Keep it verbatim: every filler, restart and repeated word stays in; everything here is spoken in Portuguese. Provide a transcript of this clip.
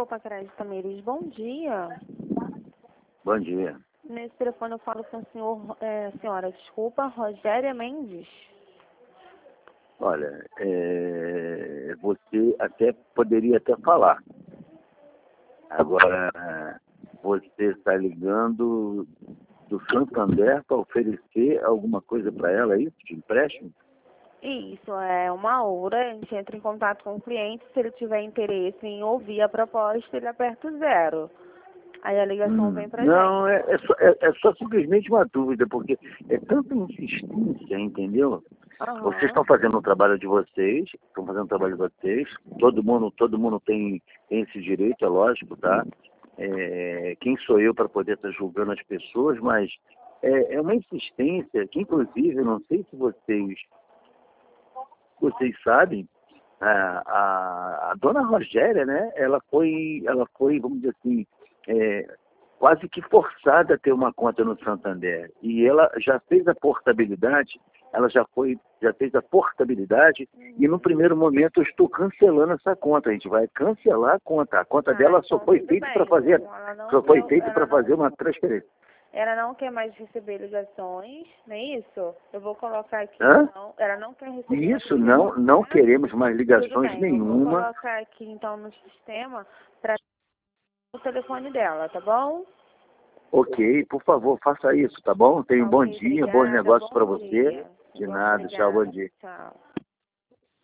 Copa Crédito Tamires, bom dia. Bom dia. Nesse telefone eu falo com o senhor, é, senhora, desculpa, Rogéria Mendes. Olha, é, você até poderia até falar. Agora, você está ligando do Santander para oferecer alguma coisa para ela, é isso? De empréstimo? Isso, é uma hora, a gente entra em contato com o cliente, se ele tiver interesse em ouvir a proposta, ele aperta o zero. Aí a ligação Hum, vem pra não, gente. é, é, só, é, é só simplesmente uma dúvida, porque é tanta insistência, entendeu? Vocês Aham. estão fazendo o trabalho de vocês, estão fazendo o trabalho de vocês, todo mundo, todo mundo tem, tem esse direito, é lógico, tá? É, quem sou eu para poder estar julgando as pessoas, mas é, é uma insistência que, inclusive, eu não sei se vocês, vocês sabem, a, a, a dona Rogéria, né, ela foi, ela foi, vamos dizer assim, é, quase que forçada a ter uma conta no Santander. E ela já fez a portabilidade, ela já foi, já fez a portabilidade, e no primeiro momento eu estou cancelando essa conta. A gente vai cancelar a conta. A conta Ah, dela só então foi tudo feita para bem. fazer, Então ela não só foi quer, feita ela para fazer não, uma transferência. ela não quer mais receber ligações, não é isso? Eu vou colocar aqui, Hã? então, ela não quer receber mais Isso, não, ligações, não né? queremos mais Tudo ligações bem, eu vou nenhuma. colocar aqui, então, no sistema, para o telefone dela, tá bom? Ok, por favor, faça isso, tá bom? Tenha um bom Ok, dia, bons obrigada. negócios para Bom você. dia. De Bom, nada, tchau, bom obrigada. dia. Tchau.